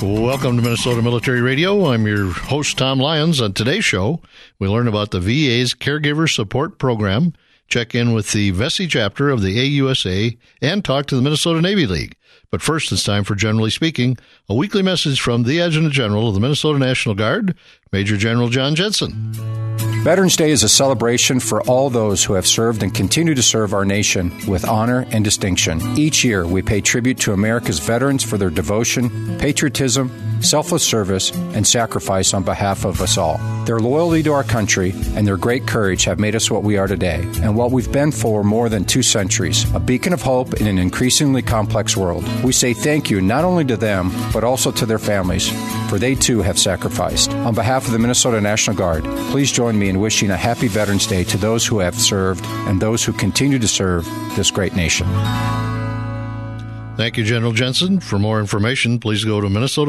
Welcome to Minnesota Military Radio. I'm your host, Tom Lyons. On today's show, we learn about the VA's Caregiver Support Program, check in with the VESI chapter of the AUSA, and talk to the Minnesota Navy League. But first, it's time for Generally Speaking, a weekly message from the Adjutant General of the Minnesota National Guard, Major General John Jensen. Veterans Day is a celebration for all those who have served and continue to serve our nation with honor and distinction. Each year, we pay tribute to America's veterans for their devotion, patriotism, selfless service, and sacrifice on behalf of us all. Their loyalty to our country and their great courage have made us what we are today, and what we've been for more than 2 centuries, a beacon of hope in an increasingly complex world. We say thank you not only to them, but also to their families, for they too have sacrificed. On behalf of the Minnesota National Guard, please join me in wishing a happy Veterans Day to those who have served and those who continue to serve this great nation. Thank you, General Jensen. For more information, please go to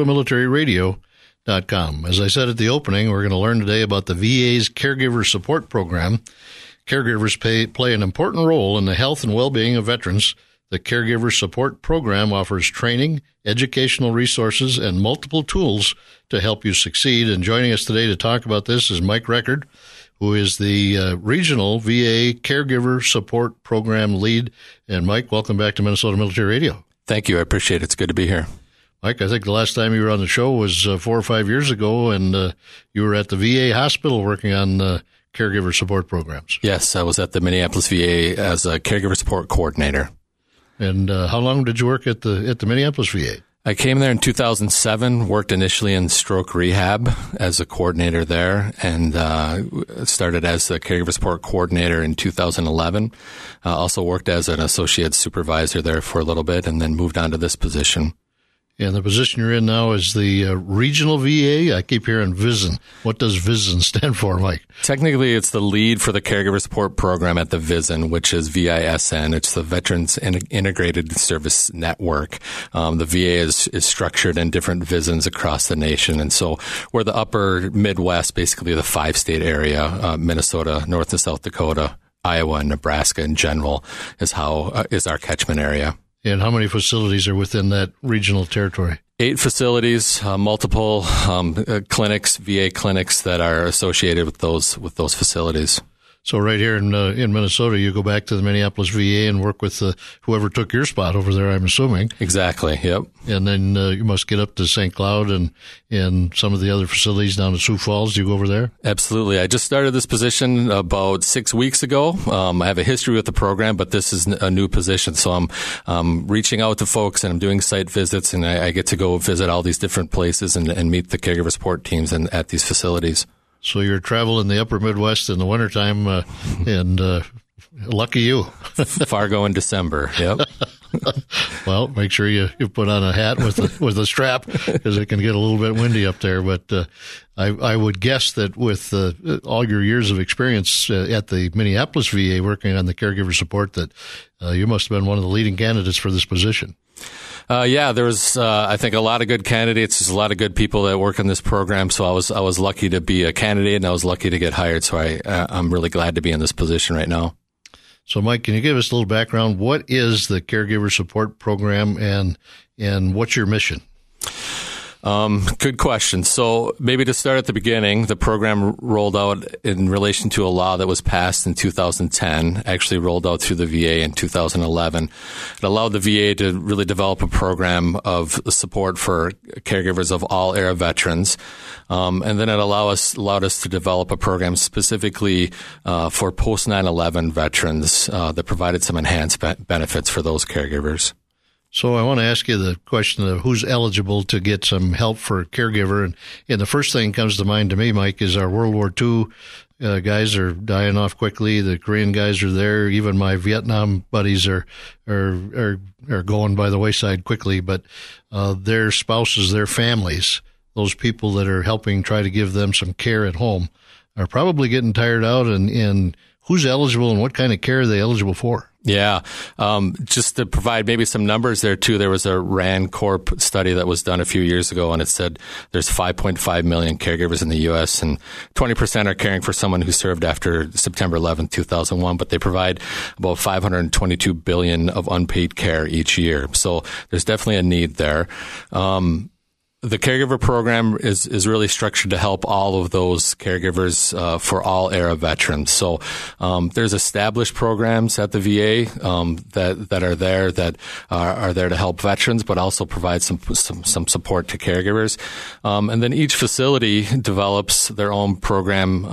minnesotamilitaryradio.com. As I said at the opening, we're going to learn today about the VA's Caregiver Support Program. Caregivers play an important role in the health and well-being of veterans. The Caregiver Support Program offers training, educational resources, and multiple tools to help you succeed. And joining us today to talk about this is Mike Reckard, who is the Regional VA Caregiver Support Program Lead. And Mike, welcome back to Minnesota Military Radio. Thank you. I appreciate it. It's good to be here. Mike, I think the last time you were on the show was 4 or 5 years ago, and you were at the VA hospital working on caregiver support programs. Yes, I was at the Minneapolis VA as a caregiver support coordinator. And how long did you work at the Minneapolis VA? I came there in 2007, worked initially in stroke rehab as a coordinator there, and started as the caregiver support coordinator in 2011. Also worked as an associate supervisor there for a little bit, and then moved on to this position. And the position you're in now is the Regional VA. I keep hearing VISN. What does VISN stand for, Mike? Technically, it's the lead for the Caregiver Support Program at the VISN, which is VISN. It's the Veterans Integrated Service Network. The VA is structured in different VISNs across the nation. And so we're the upper Midwest, basically the 5-state area, Minnesota, North and South Dakota, Iowa, and Nebraska in general is our catchment area. And how many facilities are within that regional territory? 8 facilities, multiple clinics, VA clinics that are associated with those facilities. So right here in Minnesota, you go back to the Minneapolis VA and work with whoever took your spot over there, I'm assuming. Exactly, yep. And then you must get up to St. Cloud and some of the other facilities down to Sioux Falls. Do you go over there? Absolutely. I just started this position about 6 weeks ago. I have a history with the program, but this is a new position. So I'm reaching out to folks and I'm doing site visits, and I get to go visit all these different places and meet the caregiver support teams at these facilities. So you're traveling the upper Midwest in the wintertime, and lucky you. Fargo in December, yep. Well, make sure you put on a hat with a strap, because it can get a little bit windy up there. But I would guess that with all your years of experience at the Minneapolis VA working on the caregiver support, that you must have been one of the leading candidates for this position. Yeah, there's, I think, a lot of good candidates. There's a lot of good people that work in this program. So I was lucky to be a candidate, and I was lucky to get hired. So I'm really glad to be in this position right now. So, Mike, can you give us a little background? What is the Caregiver Support Program, and what's your mission? Good question. So maybe to start at the beginning, the program rolled out in relation to a law that was passed in 2010, actually rolled out through the VA in 2011. It allowed the VA to really develop a program of support for caregivers of all era veterans. And then it allowed us to develop a program specifically for post 9/11 veterans that provided some enhanced benefits for those caregivers. So I want to ask you the question of who's eligible to get some help for a caregiver. And the first thing that comes to mind to me, Mike, is our World War II guys are dying off quickly. The Korean guys are there. Even my Vietnam buddies are going by the wayside quickly. But their spouses, their families, those people that are helping try to give them some care at home are probably getting tired out. And who's eligible and what kind of care are they eligible for? Yeah. Just to provide maybe some numbers there too, there was a RAND Corp study that was done a few years ago, and it said there's 5.5 million caregivers in the U.S. and 20% are caring for someone who served after September 11, 2001, but they provide about $522 billion of unpaid care each year. So there's definitely a need there. the caregiver program is really structured to help all of those caregivers for all era veterans. So there's established programs at the VA that are there that are there to help veterans, but also provide some support to caregivers. And then each facility develops their own programs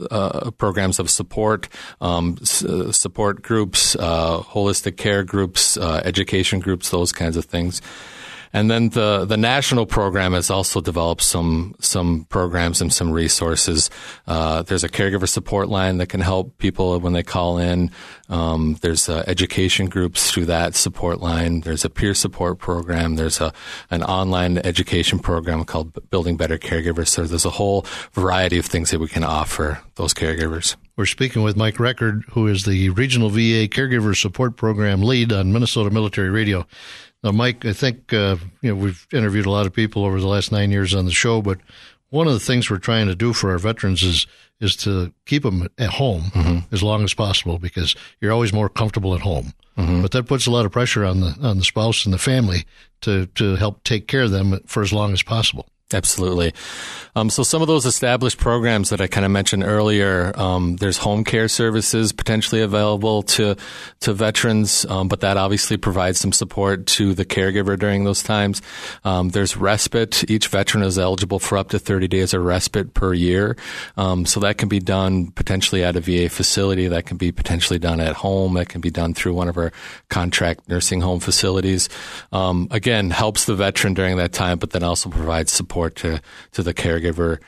of support, support groups, holistic care groups, education groups, those kinds of things. And then the national program has also developed some programs and some resources. There's a caregiver support line that can help people when they call in. There's education groups through that support line. There's a peer support program. There's an online education program called Building Better Caregivers. So there's a whole variety of things that we can offer those caregivers. We're speaking with Mike Record, who is the Regional VA Caregiver Support Program lead on Minnesota Military Radio. Now, Mike, I think we've interviewed a lot of people over the last 9 years on the show, but one of the things we're trying to do for our veterans is to keep them at home as long as possible, because you're always more comfortable at home. But that puts a lot of pressure on the spouse and the family to help take care of them for as long as possible. Absolutely. So some of those established programs that I kind of mentioned earlier, there's home care services potentially available to veterans, but that obviously provides some support to the caregiver during those times. There's respite. Each veteran is eligible for up to 30 days of respite per year. So that can be done potentially at a VA facility. That can be potentially done at home. That can be done through one of our contract nursing home facilities. Again, helps the veteran during that time, but then also provides support to the caregiver.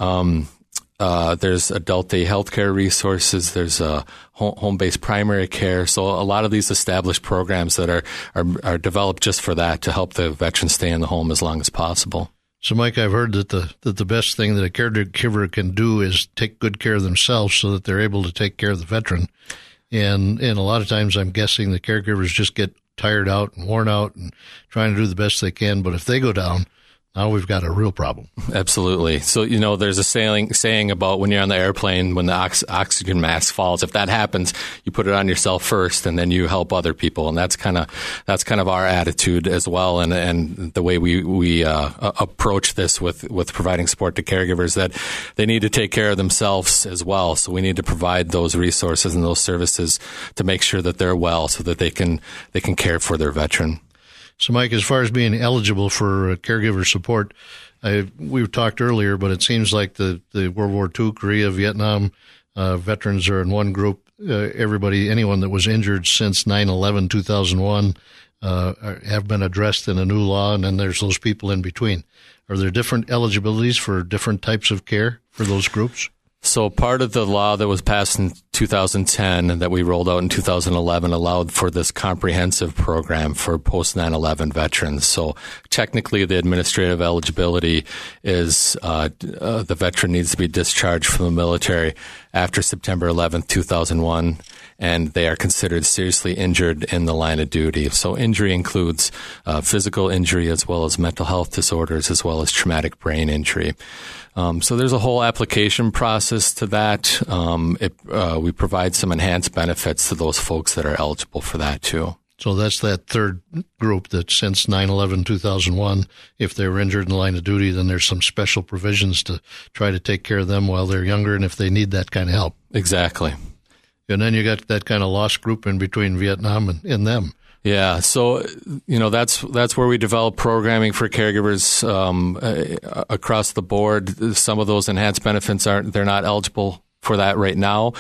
There's adult day healthcare resources. There's home-based primary care. So a lot of these established programs that are developed just for that, to help the veteran stay in the home as long as possible. So, Mike, I've heard that the best thing that a caregiver can do is take good care of themselves so that they're able to take care of the veteran. And a lot of times I'm guessing the caregivers just get tired out and worn out and trying to do the best they can. But if they go down, now we've got a real problem. Absolutely. So, there's a saying about when you're on the airplane, when the oxygen mask falls, if that happens, you put it on yourself first and then you help other people. And that's kind of our attitude as well. And the way we approach this with providing support to caregivers, that they need to take care of themselves as well. So we need to provide those resources and those services to make sure that they're well, so that they can care for their veteran. So, Mike, as far as being eligible for caregiver support, we've talked earlier, but it seems like the World War II, Korea, Vietnam veterans are in one group. Anyone that was injured since 9/11, 2001 have been addressed in a new law, and then there's those people in between. Are there different eligibilities for different types of care for those groups? So part of the law that was passed in 2010 and that we rolled out in 2011 allowed for this comprehensive program for post 9/11 veterans. So technically the administrative eligibility is the veteran needs to be discharged from the military after September 11th, 2001, and they are considered seriously injured in the line of duty. So injury includes physical injury as well as mental health disorders as well as traumatic brain injury. So there's a whole application process to that. We provide some enhanced benefits to those folks that are eligible for that too. So that's that third group that since 9/11, 2001, if they were injured in the line of duty, then there's some special provisions to try to take care of them while they're younger and if they need that kind of help. Exactly. And then you got that kind of lost group in between Vietnam and them. Yeah, so that's where we develop programming for caregivers across the board. Some of those enhanced benefits they're not eligible for that right now,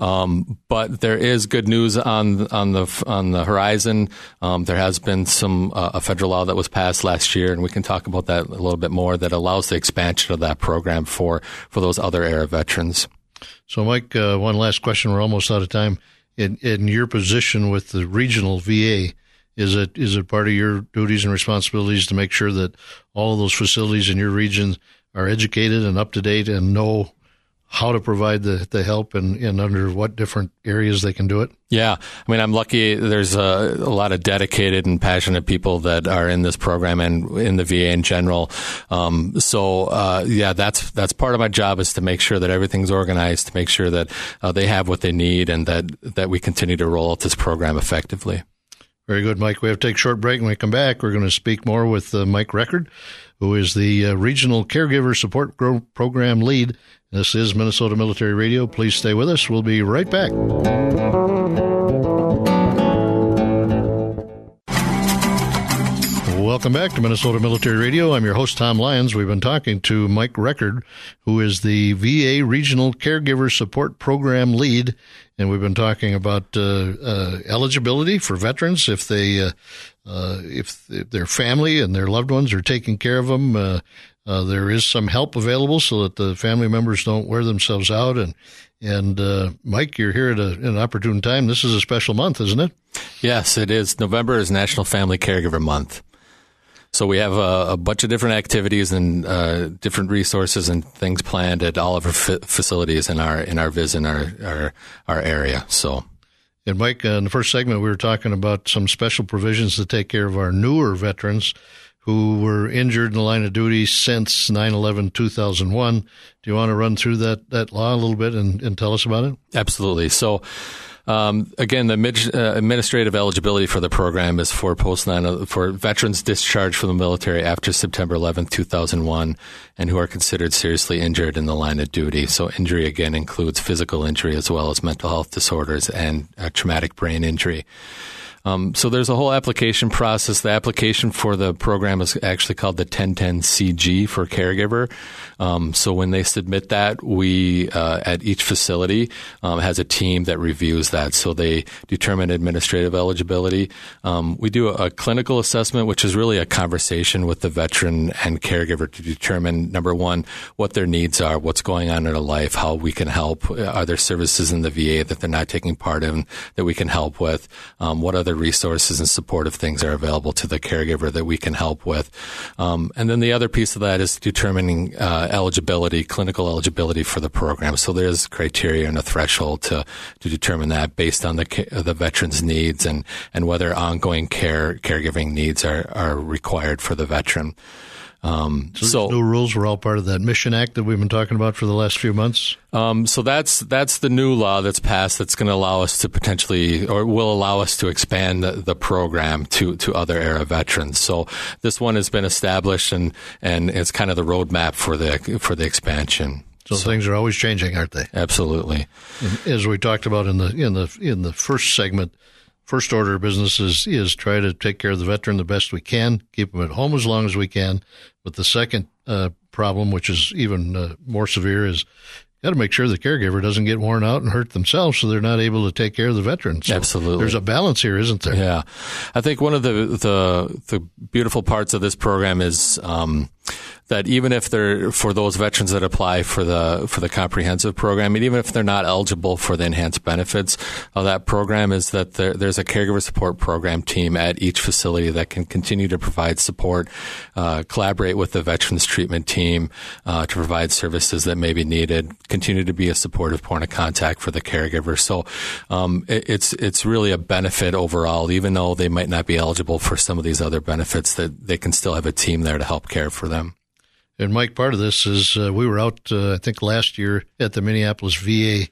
but there is good news on the horizon. There has been a federal law that was passed last year, and we can talk about that a little bit more, that allows the expansion of that program for those other era veterans. So, Mike, one last question. We're almost out of time. In your position with the regional VA, is it part of your duties and responsibilities to make sure that all of those facilities in your region are educated and up to date and know how to provide the help and under what different areas they can do it? Yeah. I mean, I'm lucky there's a lot of dedicated and passionate people that are in this program and in the VA in general. That's part of my job, is to make sure that everything's organized, to make sure that they have what they need, and that we continue to roll out this program effectively. Very good, Mike. We have to take a short break. When we come back, we're going to speak more with Mike Record, who is the Regional Caregiver Support Program Lead. This is Minnesota Military Radio. Please stay with us. We'll be right back. Welcome back to Minnesota Military Radio. I'm your host, Tom Lyons. We've been talking to Mike Record, who is the VA Regional Caregiver Support Program Lead, and we've been talking about eligibility for veterans if they, if their family and their loved ones are taking care of them. There is some help available so that the family members don't wear themselves out. And Mike, you're here at an opportune time. This is a special month, isn't it? Yes, it is. November is National Family Caregiver Month. So we have a bunch of different activities and different resources and things planned at all of our facilities in our visit, our area. So, and Mike, in the first segment, we were talking about some special provisions to take care of our newer veterans who were injured in the line of duty since 9/11/2001. Do you want to run through that law a little bit and tell us about it? Absolutely. So, again, the administrative eligibility for the program is for for veterans discharged from the military after September 11th, 2001, and who are considered seriously injured in the line of duty. So injury, again, includes physical injury as well as mental health disorders and traumatic brain injury. So there's a whole application process. The application for the program is actually called the 1010CG for caregiver. So when they submit that, we at each facility has a team that reviews that. So they determine administrative eligibility. We do a clinical assessment, which is really a conversation with the veteran and caregiver to determine, number one, what their needs are, what's going on in their life, how we can help. Are there services in the VA that they're not taking part in that we can help with? What other resources and supportive things are available to the caregiver that we can help with. And then the other piece of that is determining eligibility, clinical eligibility for the program. So there's criteria and a threshold to determine that based on the veteran's needs and whether ongoing caregiving needs are required for the veteran. So new rules were all part of that Mission Act that we've been talking about for the last few months. So that's the new law that's passed that's going to allow us to potentially, or will allow us to expand the program to other era veterans. So this one has been established and it's kind of the roadmap for the expansion. So things are always changing, aren't they? Absolutely. And as we talked about in the first segment, first order of business is try to take care of the veteran the best we can, keep them at home as long as we can. But the second problem, which is even more severe, is got to make sure the caregiver doesn't get worn out and hurt themselves so they're not able to take care of the veterans. So absolutely. There's a balance here, isn't there? Yeah. I think one of the beautiful parts of this program is that even if they're, for those veterans that apply for the comprehensive program, and even if they're not eligible for the enhanced benefits of that program, is that there's a caregiver support program team at each facility that can continue to provide support, collaborate with the veterans treatment team to provide services that may be needed, continue to be a supportive point of contact for the caregiver. So it's really a benefit overall, even though they might not be eligible for some of these other benefits, that they can still have a team there to help care for them. And Mike, part of this is we were out, I think last year at the Minneapolis VA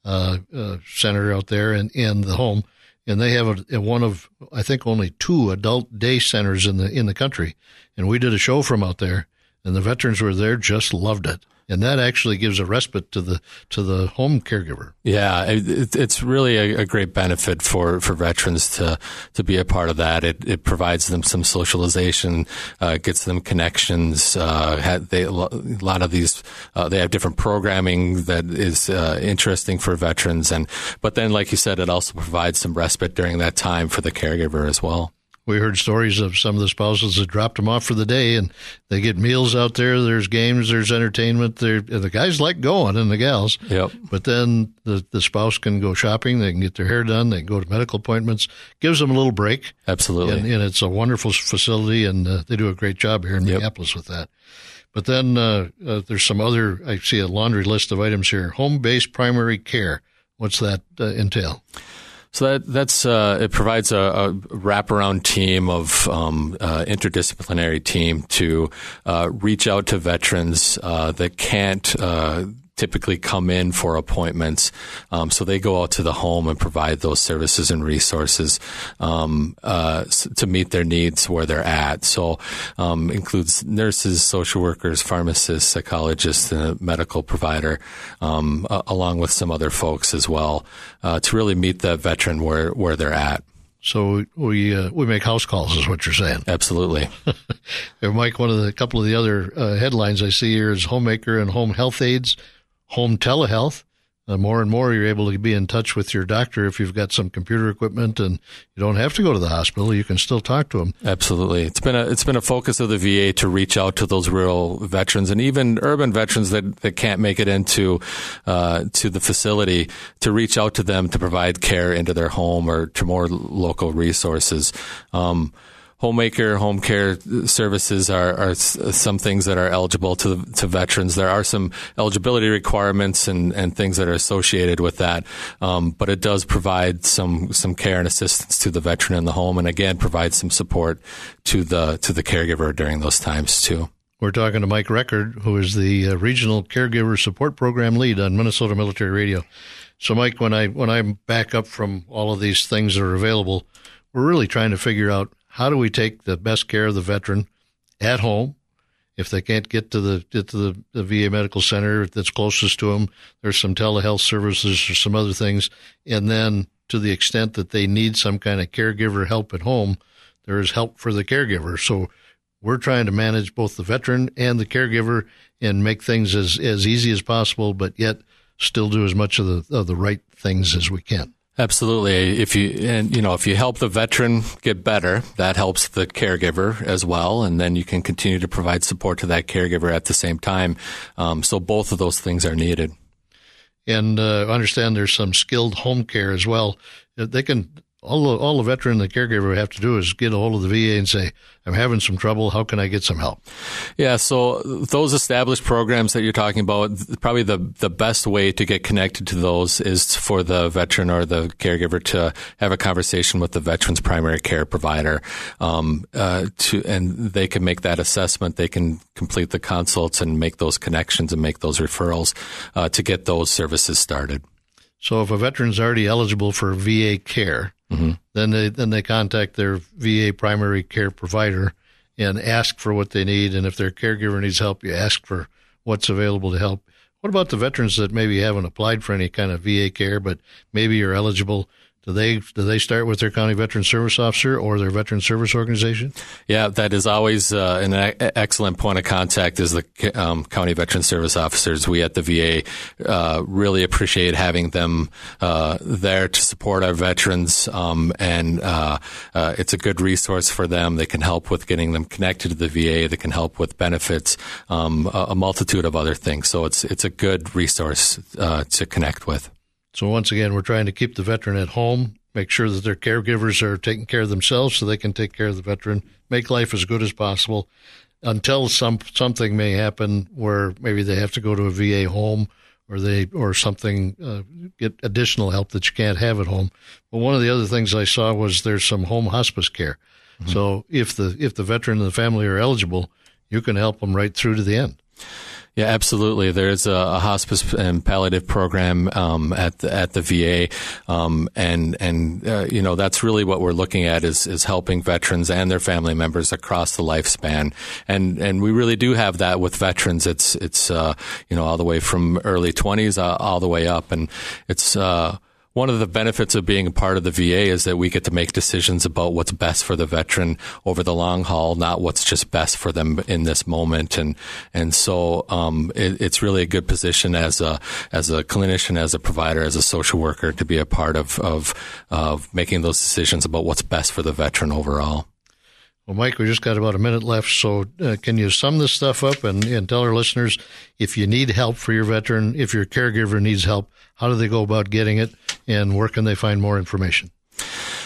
center out there and the home, and they have one of, I think, only 2 adult day centers in the country. And we did a show from out there, and the veterans who were there just loved it. And that actually gives a respite to the home caregiver. Yeah, it's really a great benefit for veterans to be a part of that. It provides them some socialization, gets them connections. A lot of these they have different programming that is interesting for veterans, but then, like you said, it also provides some respite during that time for the caregiver as well. We heard stories of some of the spouses that dropped them off for the day, and they get meals out there. There's games, there's entertainment. The guys like going, and the gals. Yep. But then the spouse can go shopping. They can get their hair done. They can go to medical appointments. Gives them a little break. Absolutely. And it's a wonderful facility, and they do a great job here in Minneapolis with that. But then there's some other, I see a laundry list of items here. Home-based primary care. What's that entail? So that's it provides a wraparound team of interdisciplinary team to reach out to veterans that can't typically come in for appointments. So they go out to the home and provide those services and resources to meet their needs where they're at. So includes nurses, social workers, pharmacists, psychologists, and a medical provider, along with some other folks as well, to really meet the veteran where they're at. So we make house calls, is what you're saying. Absolutely. Mike, couple of the other headlines I see here is homemaker and home health aides, home telehealth. More and more, you're able to be in touch with your doctor if you've got some computer equipment, and you don't have to go to the hospital. You can still talk to them. Absolutely, it's been a focus of the VA to reach out to those rural veterans and even urban veterans that can't make it into to the facility, to reach out to them to provide care into their home or to more local resources. Homemaker, home care services are some things that are eligible to veterans. There are some eligibility requirements and things that are associated with that, but it does provide some care and assistance to the veteran in the home, and again provide some support to the caregiver during those times too. We're talking to Mike Record, who is the Regional Caregiver Support Program Lead on Minnesota Military Radio. So, Mike, when I back up from all of these things that are available, we're really trying to figure out, how do we take the best care of the veteran at home? If they can't get to the VA medical center that's closest to them, there's some telehealth services or some other things. And then to the extent that they need some kind of caregiver help at home, there is help for the caregiver. So we're trying to manage both the veteran and the caregiver and make things as easy as possible, but yet still do as much of the right things as we can. Absolutely. If you help the veteran get better, that helps the caregiver as well, and then you can continue to provide support to that caregiver at the same time. So both of those things are needed. And understand there's some skilled home care as well. They can all the veteran and the caregiver have to do is get a hold of the VA and say, I'm having some trouble. How can I get some help? Yeah, so those established programs that you're talking about, probably the best way to get connected to those is for the veteran or the caregiver to have a conversation with the veteran's primary care provider, and they can make that assessment. They can complete the consults and make those connections and make those referrals to get those services started. So if a veteran's already eligible for VA care, mm-hmm. then they contact their VA primary care provider and ask for what they need. And if their caregiver needs help, you ask for what's available to help. What about the veterans that maybe haven't applied for any kind of VA care, but maybe are eligible? Do they start with their county veteran service officer or their veteran service organization? Yeah, that is always an excellent point of contact is the county veteran service officers. We at the VA really appreciate having them there to support our veterans, and it's a good resource for them. They can help with getting them connected to the VA. They can help with benefits, a multitude of other things. So it's a good resource to connect with. So once again, we're trying to keep the veteran at home, make sure that their caregivers are taking care of themselves so they can take care of the veteran, make life as good as possible until something may happen where maybe they have to go to a VA home or something, get additional help that you can't have at home. But one of the other things I saw was there's some home hospice care. Mm-hmm. So if the veteran and the family are eligible, you can help them right through to the end. Yeah, absolutely. There's a hospice and palliative program at the VA, and that's really what we're looking at is helping veterans and their family members across the lifespan, and we really do have that with veterans. It's all the way from early 20s all the way up, and it's. One of the benefits of being a part of the VA is that we get to make decisions about what's best for the veteran over the long haul, not what's just best for them in this moment. And so it's really a good position as a clinician, as a provider, as a social worker to be a part of making those decisions about what's best for the veteran overall. Well, Mike, we just got about a minute left, so can you sum this stuff up and tell our listeners if you need help for your veteran, if your caregiver needs help, how do they go about getting it, and where can they find more information?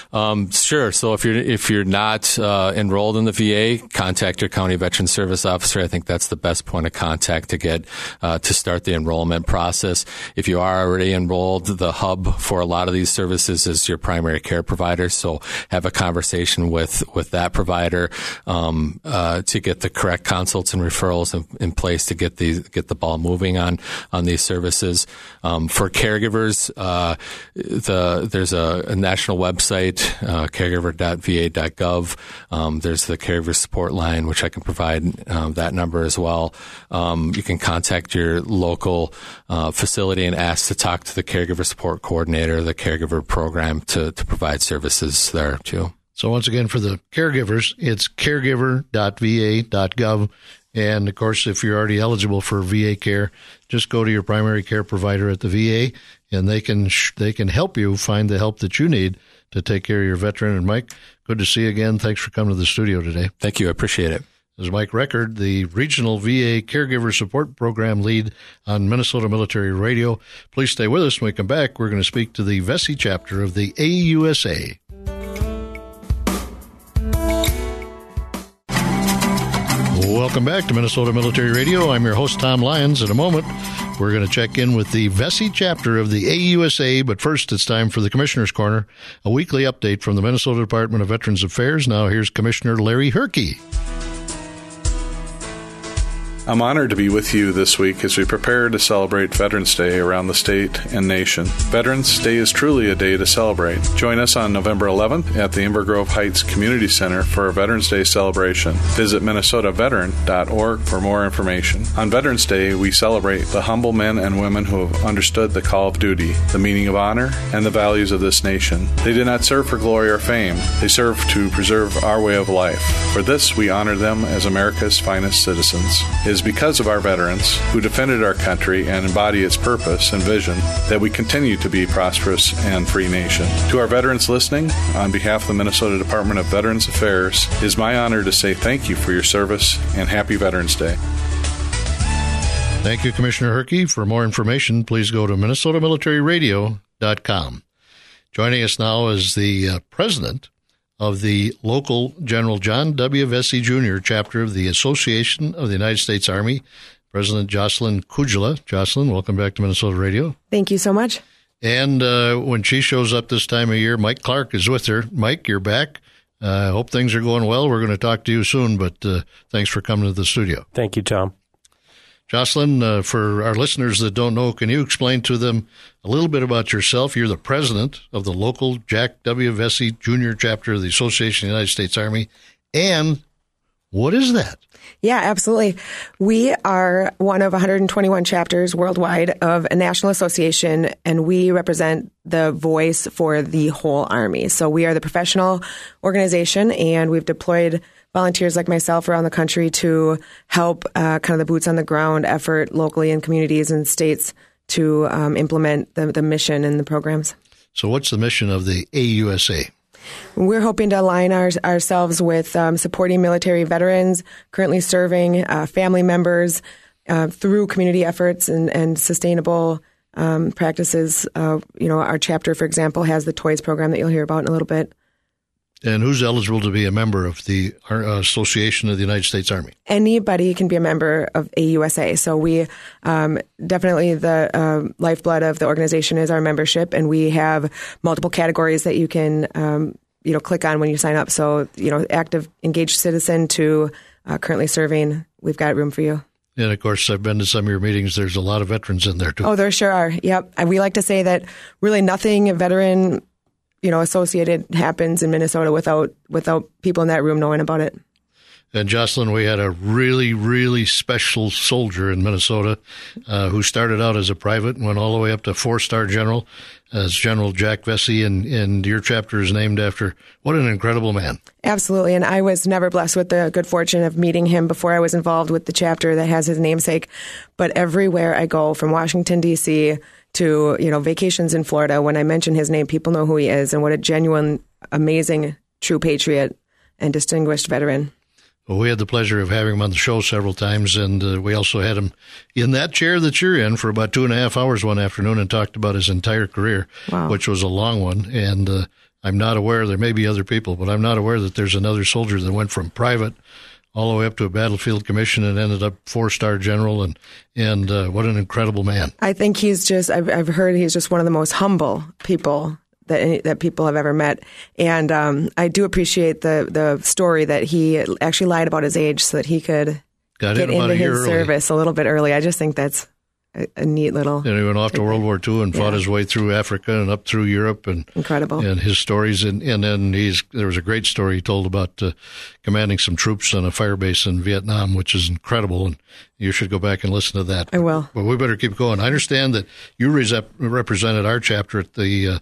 Sure. So if you're not enrolled in the VA, contact your county veteran service officer. I think that's the best point of contact to get to start the enrollment process. If you are already enrolled, the hub for a lot of these services is your primary care provider. So have a conversation with that provider to get the correct consults and referrals in place to get the ball moving on these services. For caregivers, there's a national website, caregiver.va.gov. There's the caregiver support line, which I can provide that number as well. You can contact your local facility and ask to talk to the caregiver support coordinator, the caregiver program to provide services there too. So once again, for the caregivers, it's caregiver.va.gov. And, of course, if you're already eligible for VA care, just go to your primary care provider at the VA, and they can help you find the help that you need to take care of your veteran. And, Mike, good to see you again. Thanks for coming to the studio today. Thank you. I appreciate it. This is Mike Record, the Regional VA Caregiver Support Program lead on Minnesota Military Radio. Please stay with us. When we come back, we're going to speak to the Vesey chapter of the AUSA. Welcome back to Minnesota Military Radio. I'm your host, Tom Lyons. In a moment, we're going to check in with the Vesey chapter of the AUSA, but first it's time for the Commissioner's Corner, a weekly update from the Minnesota Department of Veterans Affairs. Now here's Commissioner Larry Herke. I'm honored to be with you this week as we prepare to celebrate Veterans Day around the state and nation. Veterans Day is truly a day to celebrate. Join us on November 11th at the Inver Grove Heights Community Center for a Veterans Day celebration. Visit minnesotaveteran.org for more information. On Veterans Day, we celebrate the humble men and women who have understood the call of duty, the meaning of honor, and the values of this nation. They did not serve for glory or fame. They served to preserve our way of life. For this, we honor them as America's finest citizens. It is because of our veterans who defended our country and embody its purpose and vision that we continue to be a prosperous and free nation. To our veterans listening, on behalf of the Minnesota Department of Veterans Affairs, it is my honor to say thank you for your service and happy Veterans Day. Thank you, Commissioner Herke. For more information, please go to minnesotamilitaryradio.com. Joining us now is the president of the local General John W. Vesey Jr. chapter of the Association of the United States Army, President Jocelyn Kujala. Jocelyn, welcome back to Minnesota Radio. Thank you so much. And when she shows up this time of year, Mike Clark is with her. Mike, you're back. I hope things are going well. We're going to talk to you soon, but thanks for coming to the studio. Thank you, Tom. Jocelyn, for our listeners that don't know, can you explain to them a little bit about yourself? You're the president of the local Jack W. Vesey Jr. chapter of the Association of the United States Army. And what is that? Yeah, absolutely. We are one of 121 chapters worldwide of a national association, and we represent the voice for the whole Army. So we are the professional organization, and we've deployed volunteers like myself around the country to help kind of the boots on the ground effort locally in communities and states to implement the mission and the programs. So what's the mission of the AUSA? We're hoping to align ourselves with supporting military veterans currently serving, family members through community efforts and sustainable practices. Our chapter, for example, has the Toys program that you'll hear about in a little bit. And who's eligible to be a member of the Association of the United States Army? Anybody can be a member of AUSA. So we definitely the lifeblood of the organization is our membership, and we have multiple categories that you can click on when you sign up. So active, engaged citizen to currently serving. We've got room for you. And, of course, I've been to some of your meetings. There's a lot of veterans in there, too. Oh, there sure are. Yep. And we like to say that really nothing veteran associated happens in Minnesota without people in that room knowing about it. And Jocelyn, we had a really, really special soldier in Minnesota who started out as a private and went all the way up to 4-star general as General Jack Vesey, and your chapter is named after. What an incredible man. Absolutely. And I was never blessed with the good fortune of meeting him before I was involved with the chapter that has his namesake. But everywhere I go, from Washington, D.C., to, vacations in Florida, when I mention his name, people know who he is and what a genuine, amazing, true patriot and distinguished veteran. Well, we had the pleasure of having him on the show several times, and we also had him in that chair that you're in for about 2.5 hours one afternoon and talked about his entire career, wow, which was a long one. And I'm not aware, there may be other people, but I'm not aware that there's another soldier that went from private all the way up to a battlefield commission and ended up 4-star general. And what an incredible man. I think I've heard he's just one of the most humble people that people have ever met. And I do appreciate the story that he actually lied about his age so that he could get into his service a little bit early. I just think that's a neat little... And he went off to World War II and fought his way through Africa and up through Europe. And incredible. And his stories. And then there was a great story he told about commanding some troops on a fire base in Vietnam, which is incredible. And you should go back and listen to that. I will. But we better keep going. I understand that you represented our chapter at the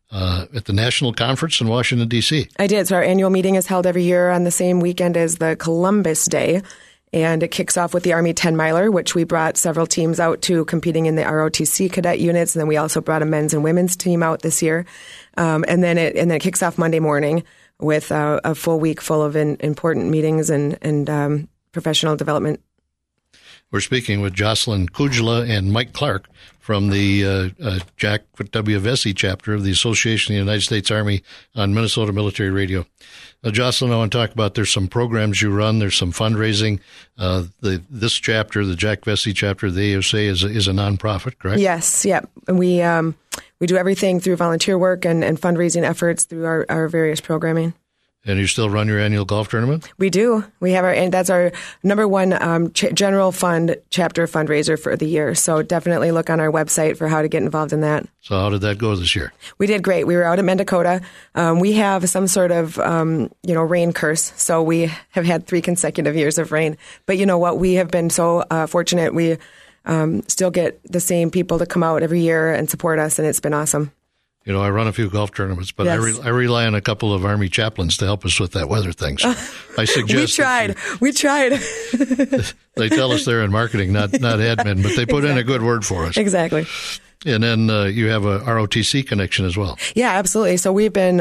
National Conference in Washington, D.C. I did. So our annual meeting is held every year on the same weekend as the Columbus Day. And it kicks off with the Army 10-miler, which we brought several teams out to competing in the ROTC cadet units. And then we also brought a men's and women's team out this year. And then it kicks off Monday morning with a full week full of important meetings and professional development. We're speaking with Jocelyn Kujala and Mike Clark from the Jack W. Vesey chapter of the Association of the United States Army on Minnesota Military Radio. Jocelyn, I want to talk about, there's some programs you run, there's some fundraising. This chapter, the Jack Vesey chapter of the AUSA, is a nonprofit, correct? Yes, yeah. We do everything through volunteer work and fundraising efforts through our various programming. And you still run your annual golf tournament? We do. We have and that's our number one general fund chapter fundraiser for the year. So definitely look on our website for how to get involved in that. So how did that go this year? We did great. We were out at Mendakota. We have some sort of, rain curse. So we have had 3 consecutive years of rain. But you know what? We have been so fortunate. We still get the same people to come out every year and support us, and it's been awesome. You know, I run a few golf tournaments, but yes. I rely on a couple of Army chaplains to help us with that weather thing. So I suggest we tried. They tell us they're in marketing, not admin, but they put in a good word for us. Exactly. And then you have a ROTC connection as well. Yeah, absolutely. So we've been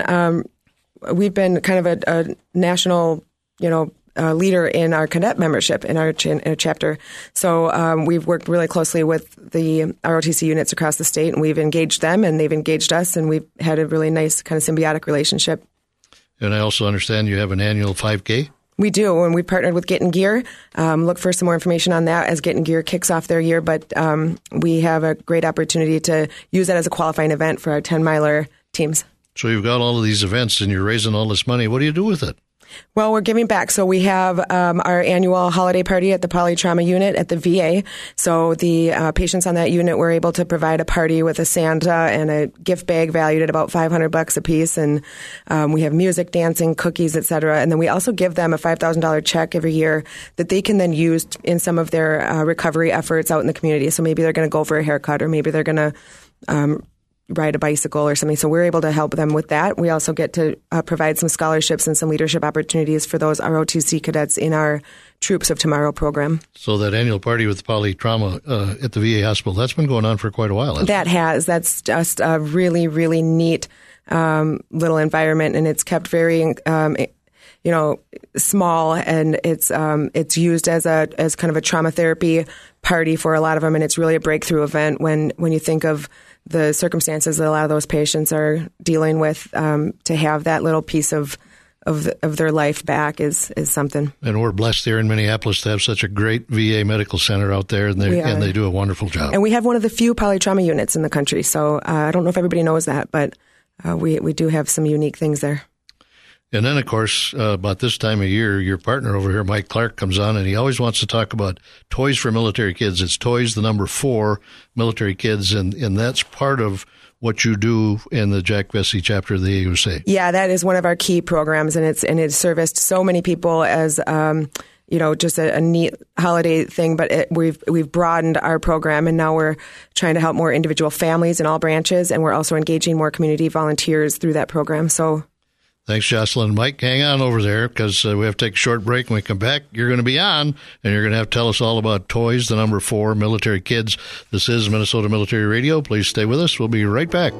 kind of a national, leader in our cadet membership in our chapter. So we've worked really closely with the ROTC units across the state, and we've engaged them, and they've engaged us, and we've had a really nice kind of symbiotic relationship. And I also understand you have an annual 5K? We do, and we partnered with Getting Gear. Look for some more information on that as Getting Gear kicks off their year, but we have a great opportunity to use that as a qualifying event for our 10-miler teams. So you've got all of these events, and you're raising all this money. What do you do with it? Well, we're giving back. So we have our annual holiday party at the polytrauma unit at the VA. So the patients on that unit were able to provide a party with a Santa and a gift bag valued at about $500 a piece. And we have music, dancing, cookies, etc. And then we also give them a $5,000 check every year that they can then use in some of their recovery efforts out in the community. So maybe they're going to go for a haircut, or maybe they're going to ride a bicycle or something. So we're able to help them with that. We also get to provide some scholarships and some leadership opportunities for those ROTC cadets in our Troops of Tomorrow program. So that annual party with polytrauma at the VA hospital, that's been going on for quite a while. That's just a really, really neat little environment, and it's kept very small, and it's used as kind of a trauma therapy party for a lot of them, and it's really a breakthrough event when you think of the circumstances that a lot of those patients are dealing with. To have that little piece of their life back is something. And we're blessed here in Minneapolis to have such a great VA medical center out there, and they do a wonderful job. And we have one of the few polytrauma units in the country, so I don't know if everybody knows that, but we do have some unique things there. And then, of course, about this time of year, your partner over here, Mike Clark, comes on, and he always wants to talk about toys for military kids. It's toys, the number 4, military kids, and that's part of what you do in the Jack Vesey chapter of the AUSA. Yeah, that is one of our key programs, and it's serviced so many people as just a neat holiday thing. But we've broadened our program, and now we're trying to help more individual families in all branches, and we're also engaging more community volunteers through that program. So. Thanks, Jocelyn. Mike, hang on over there, because we have to take a short break. When we come back, you're going to be on, and you're going to have to tell us all about toys, the number 4, military kids. This is Minnesota Military Radio. Please stay with us. We'll be right back.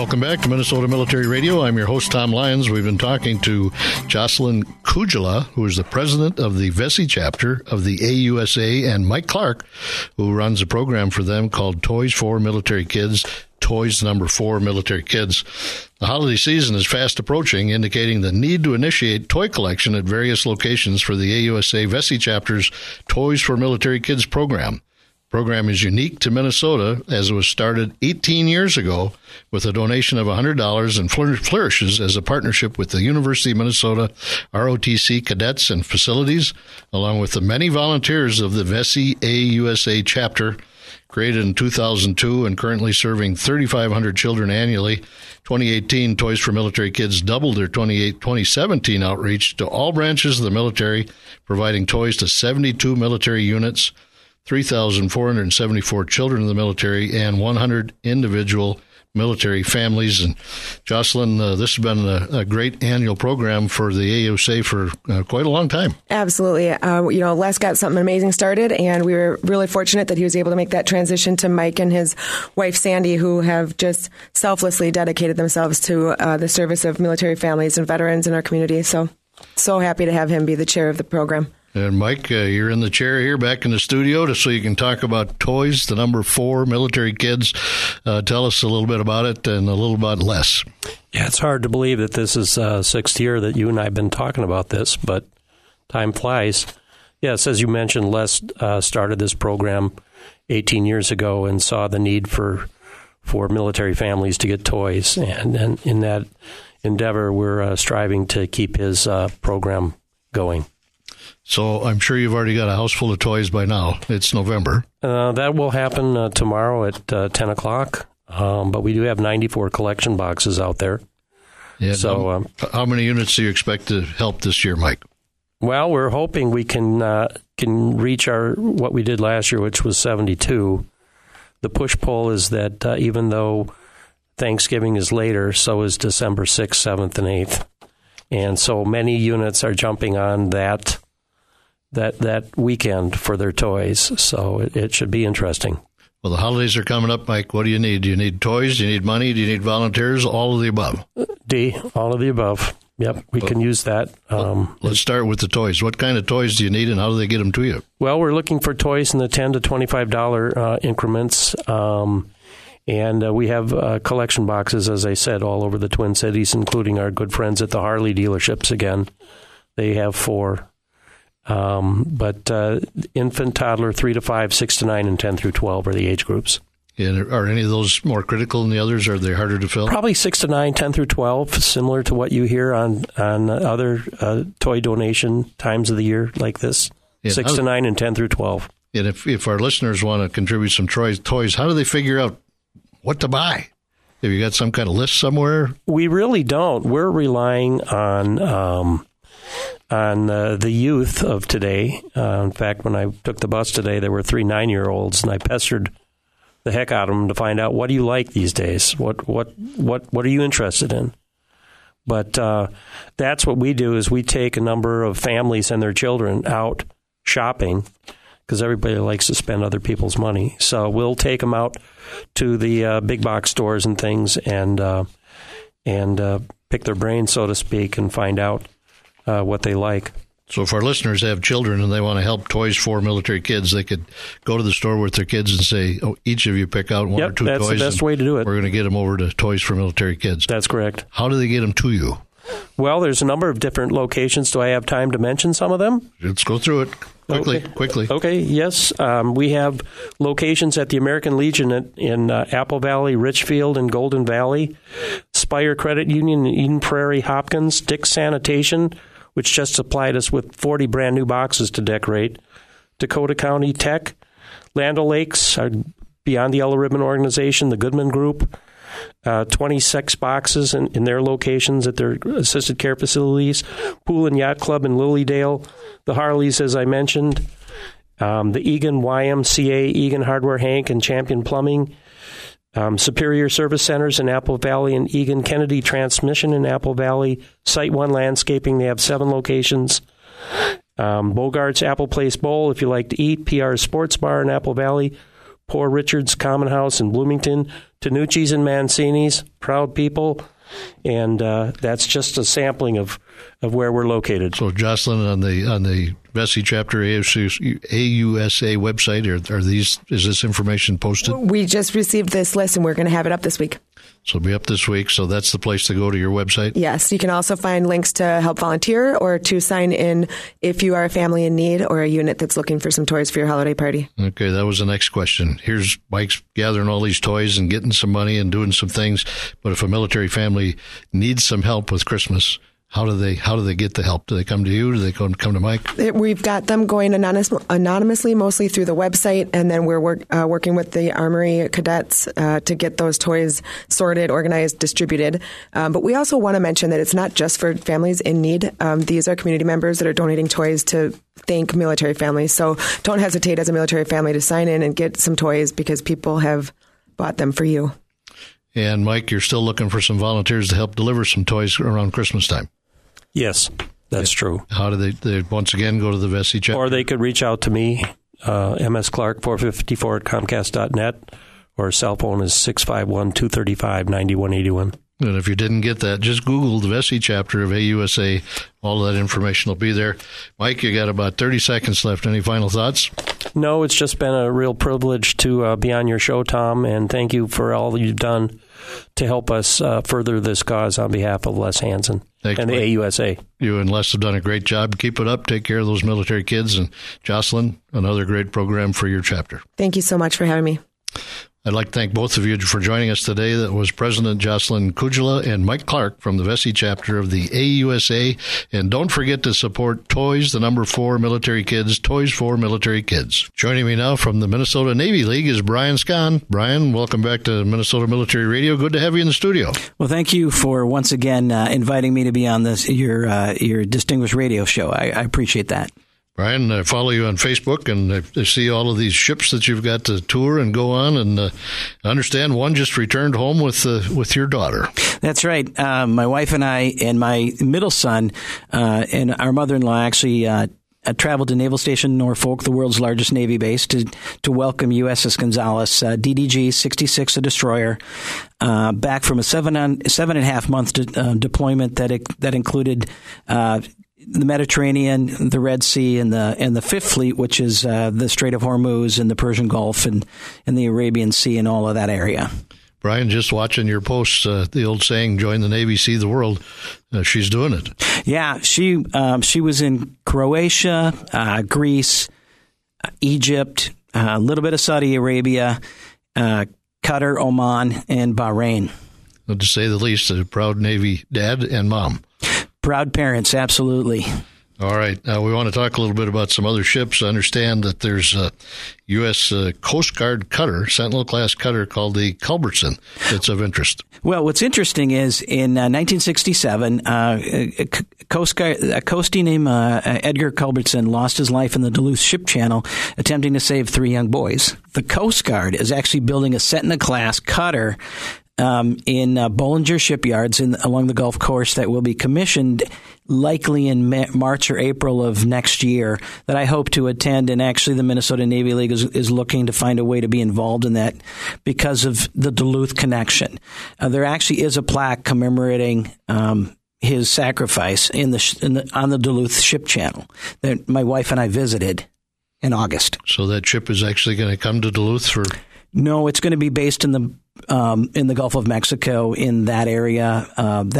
Welcome back to Minnesota Military Radio. I'm your host, Tom Lyons. We've been talking to Jocelyn Kujala, who is the president of the Vesey chapter of the AUSA, and Mike Clark, who runs a program for them called Toys for Military Kids, Toys for Military Kids. The holiday season is fast approaching, indicating the need to initiate toy collection at various locations for the AUSA Vesey chapter's Toys for Military Kids program. The program is unique to Minnesota as it was started 18 years ago with a donation of $100 and flourishes as a partnership with the University of Minnesota ROTC cadets and facilities, along with the many volunteers of the Vesey AUSA chapter, created in 2002 and currently serving 3,500 children annually. 2018, Toys for Military Kids doubled their 2017 outreach to all branches of the military, providing toys to 72 military units, 3,474 children in the military, and 100 individual military families. And Jocelyn, this has been a great annual program for the AUSA for quite a long time. Absolutely. Les got something amazing started, and we were really fortunate that he was able to make that transition to Mike and his wife, Sandy, who have just selflessly dedicated themselves to the service of military families and veterans in our community. So happy to have him be the chair of the program. And Mike, you're in the chair here back in the studio so you can talk about Toys, the 4 Military Kids. Tell us a little bit about it and a little about Les. Yeah, it's hard to believe that this is sixth year that you and I have been talking about this, but time flies. Yes, as you mentioned, Les started this program 18 years ago and saw the need for military families to get toys. And in that endeavor, we're striving to keep his program going. So I'm sure you've already got a house full of toys by now. It's November. That will happen tomorrow at 10 o'clock. But we do have 94 collection boxes out there. Yeah, so, how many units do you expect to help this year, Mike? Well, we're hoping we can reach what we did last year, which was 72. The push-pull is that even though Thanksgiving is later, so is December 6th, 7th, and 8th. And so many units are jumping on that weekend for their toys, so it should be interesting. Well, the holidays are coming up, Mike. What do you need? Do you need toys? Do you need money? Do you need volunteers? All of the above. All of the above. Yep, we can use that. Let's start with the toys. What kind of toys do you need, and how do they get them to you? Well, we're looking for toys in the $10 to $25 increments, and we have collection boxes, as I said, all over the Twin Cities, including our good friends at the Harley dealerships again. They have 4. But infant, toddler, 3 to 5, 6 to 9, and 10 through 12 are the age groups. And are any of those more critical than the others? Are they harder to fill? Probably 6 to 9, 10 through 12, similar to what you hear on other toy donation times of the year like this. Yeah, 6 to 9 and 10 through 12. And if our listeners want to contribute some toys, how do they figure out what to buy? Have you got some kind of list somewhere? We really don't. We're relying on the youth of today. In fact, when I took the bus today, there were 3 9-year-olds, and I pestered the heck out of them to find out, what do you like these days? What are you interested in? But that's what we do, is we take a number of families and their children out shopping, because everybody likes to spend other people's money. So we'll take them out to the big box stores and things, and pick their brains, so to speak, and find out what they like. So if our listeners have children and they want to help Toys for Military Kids, they could go to the store with their kids and say, each of you pick out 1 or 2 that's toys. That's the best way to do it. We're going to get them over to Toys for Military Kids. That's correct. How do they get them to you? Well, there's a number of different locations. Do I have time to mention some of them? Let's go through it quickly. Okay, yes. We have locations at the American Legion in Apple Valley, Richfield, and Golden Valley, Spire Credit Union in Eden Prairie, Hopkins, Dick's Sanitation, which just supplied us with 40 brand new boxes to decorate, Dakota County Tech, Land O'Lakes, Beyond the Yellow Ribbon Organization, the Goodman Group, 26 boxes in their locations at their assisted care facilities, Pool and Yacht Club in Lilydale, the Harleys, as I mentioned, the Egan YMCA, Egan Hardware Hank, and Champion Plumbing, Superior Service Centers in Apple Valley and Egan, Kennedy Transmission in Apple Valley, Site One Landscaping, they have 7 locations, Bogart's Apple Place Bowl, if you like to eat, PR Sports Bar in Apple Valley, Poor Richard's Common House in Bloomington, Tanucci's and Mancini's, proud people. And that's just a sampling of where we're located. So, Jocelyn, on the Vesey Chapter AUSA website, is this information posted? We just received this list, and we're going to have it up this week. So it'll be up this week. So that's the place to go to your website? Yes. You can also find links to help volunteer or to sign in if you are a family in need or a unit that's looking for some toys for your holiday party. Okay, that was the next question. Here's Mike's gathering all these toys and getting some money and doing some things. But if a military family needs some help with Christmas, how do they get the help? Do they come to you? Do they come to Mike? We've got them going anonymously, mostly through the website, and then we're working with the Armory cadets to get those toys sorted, organized, distributed. But we also want to mention that it's not just for families in need. These are community members that are donating toys to thank military families. So don't hesitate as a military family to sign in and get some toys because people have bought them for you. And Mike, you're still looking for some volunteers to help deliver some toys around Christmas time. Yes, that's true. How do they once again go to the Vesey Chapter? Or they could reach out to me, MS Clark, 454 at Comcast.net, or cell phone is 651-235-9181. And if you didn't get that, just Google the Vesey Chapter of AUSA. All of that information will be there. Mike, you got about 30 seconds left. Any final thoughts? No, it's just been a real privilege to be on your show, Tom, and thank you for all that you've done to help us further this cause on behalf of Les Hansen and the AUSA. You and Les have done a great job. Keep it up. Take care of those military kids. And Jocelyn, another great program for your chapter. Thank you so much for having me. I'd like to thank both of you for joining us today. That was President Jocelyn Kujala and Mike Clark from the Vesey Chapter of the AUSA. And don't forget to support Toys, the number 4 Military Kids, Toys for Military Kids. Joining me now from the Minnesota Navy League is Brian Scahn. Brian, welcome back to Minnesota Military Radio. Good to have you in the studio. Well, thank you for once again inviting me to be on your distinguished radio show. I appreciate that. Brian, I follow you on Facebook, and I see all of these ships that you've got to tour and go on, and I understand one just returned home with your daughter. That's right. My wife and I and my middle son and our mother-in-law actually traveled to Naval Station Norfolk, the world's largest Navy base, to welcome USS Gonzales, DDG-66, a destroyer, back from a 7.5 month deployment that included the Mediterranean, the Red Sea, and the Fifth Fleet, which is the Strait of Hormuz and the Persian Gulf and the Arabian Sea and all of that area. Brian, just watching your posts, the old saying, join the Navy, see the world, she's doing it. Yeah, she was in Croatia, Greece, Egypt, a little bit of Saudi Arabia, Qatar, Oman, and Bahrain. Well, to say the least, a proud Navy dad and mom. Proud parents, absolutely. All right. Now, we want to talk a little bit about some other ships. I understand that there's a U.S. Coast Guard cutter, Sentinel-class cutter called the Culbertson that's of interest. Well, what's interesting is in 1967, a coastie named Edgar Culbertson lost his life in the Duluth Ship Channel attempting to save 3 young boys. The Coast Guard is actually building a Sentinel-class cutter in Bollinger shipyards along the Gulf Coast that will be commissioned likely in March or April of next year that I hope to attend. And actually the Minnesota Navy League is looking to find a way to be involved in that because of the Duluth connection. There actually is a plaque commemorating his sacrifice on the Duluth Ship Channel that my wife and I visited in August. So that ship is actually going to come to Duluth for... No, it's going to be based in the Gulf of Mexico, in that area of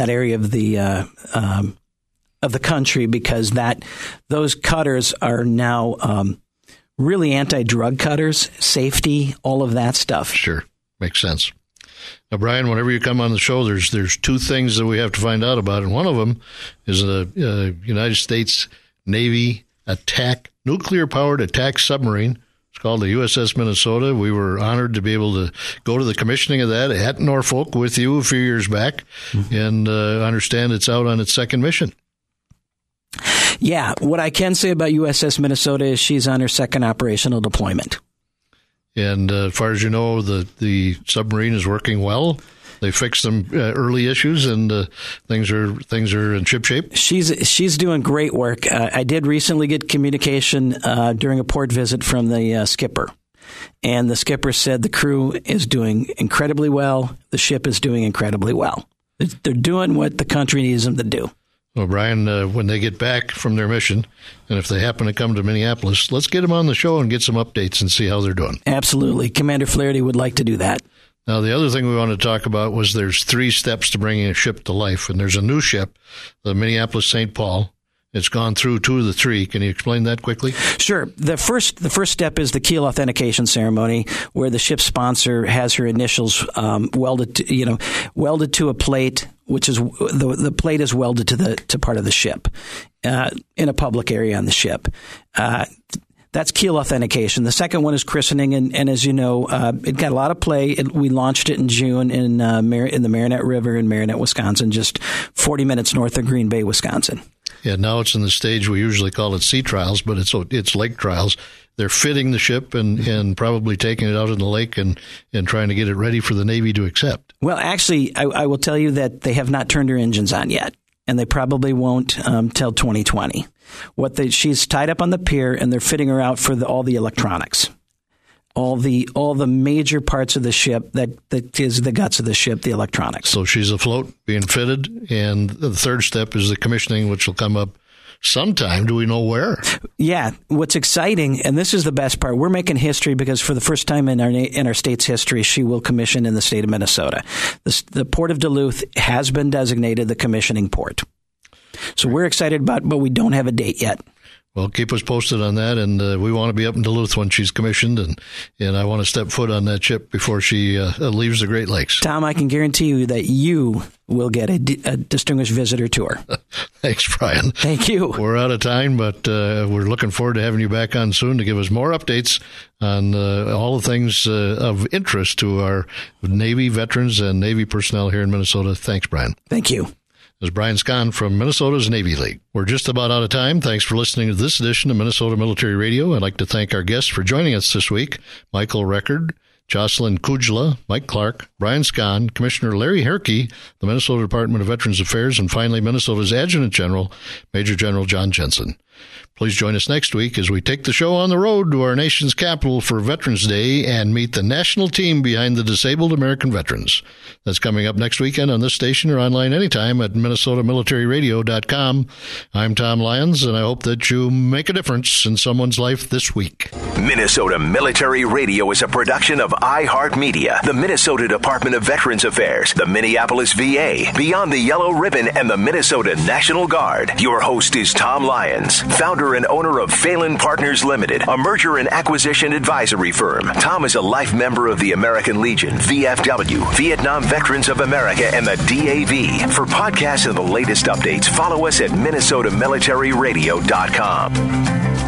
the country, because those cutters are now really anti-drug cutters, safety, all of that stuff. Sure, makes sense. Now, Brian, whenever you come on the show, there's 2 things that we have to find out about, and one of them is the United States Navy nuclear-powered attack submarine. It's called the USS Minnesota. We were honored to be able to go to the commissioning of that at Norfolk with you a few years back, and understand it's out on its second mission. Yeah, what I can say about USS Minnesota is she's on her second operational deployment. And as far as you know, the submarine is working well. They fixed some early issues, and things are in ship shape. She's doing great work. I did recently get communication during a port visit from the skipper, And the skipper said the crew is doing incredibly well. The ship is doing incredibly well. They're doing what the country needs them to do. Well, Brian, when they get back from their mission, and if they happen to come to Minneapolis, let's get them on the show and get some updates and see how they're doing. Absolutely. Commander Flaherty would like to do that. Now, the other thing we want to talk about was there's 3 steps to bringing a ship to life, and there's a new ship, the Minneapolis St. Paul. It's gone through 2 of the 3. Can you explain that quickly? Sure. The first step is the keel authentication ceremony, where the ship sponsor has her initials welded to a plate, which is the plate is welded to part of the ship in a public area on the ship. That's keel authentication. The second one is christening, and as you know, it got a lot of play. We launched it in June in the Marinette River in Marinette, Wisconsin, just 40 minutes north of Green Bay, Wisconsin. Yeah, now it's in the stage we usually call it sea trials, but it's lake trials. They're fitting the ship and probably taking it out in the lake and trying to get it ready for the Navy to accept. Well, actually, I will tell you that they have not turned her engines on yet, and they probably won't till 2020. She's tied up on the pier, and they're fitting her out for all the electronics, all the major parts of the ship that is the guts of the ship, the electronics. So she's afloat, being fitted, and the third step is the commissioning, which will come up sometime. Do we know where? Yeah. What's exciting, and this is the best part, we're making history because for the first time in our state's history, she will commission in the state of Minnesota. The Port of Duluth has been designated the commissioning port. So we're excited about it, but we don't have a date yet. Well, keep us posted on that, and we want to be up in Duluth when she's commissioned, and I want to step foot on that ship before she leaves the Great Lakes. Tom, I can guarantee you that you will get a distinguished visitor tour. Thanks, Brian. Thank you. We're out of time, but we're looking forward to having you back on soon to give us more updates on all the things of interest to our Navy veterans and Navy personnel here in Minnesota. Thanks, Brian. Thank you. This is Brian Scahn from Minnesota's Navy League. We're just about out of time. Thanks for listening to this edition of Minnesota Military Radio. I'd like to thank our guests for joining us this week, Michael Reckard, Jocelyn Kujla, Mike Clark, Brian Scahn, Commissioner Larry Herke, the Minnesota Department of Veterans Affairs, and finally Minnesota's Adjutant General, Major General John Jensen. Please join us next week as we take the show on the road to our nation's capital for Veterans Day and meet the national team behind the disabled American veterans. That's coming up next weekend on this station or online anytime at MinnesotaMilitaryRadio.com. I'm Tom Lyons, and I hope that you make a difference in someone's life this week. Minnesota Military Radio is a production of iHeartMedia, the Minnesota Department of Veterans Affairs, the Minneapolis VA, Beyond the Yellow Ribbon, and the Minnesota National Guard. Your host is Tom Lyons, founder and owner of Phelan Partners Limited, a merger and acquisition advisory firm. Tom is a life member of the American Legion, VFW, Vietnam Veterans of America, and the DAV. For podcasts and the latest updates, follow us at MinnesotaMilitaryRadio.com.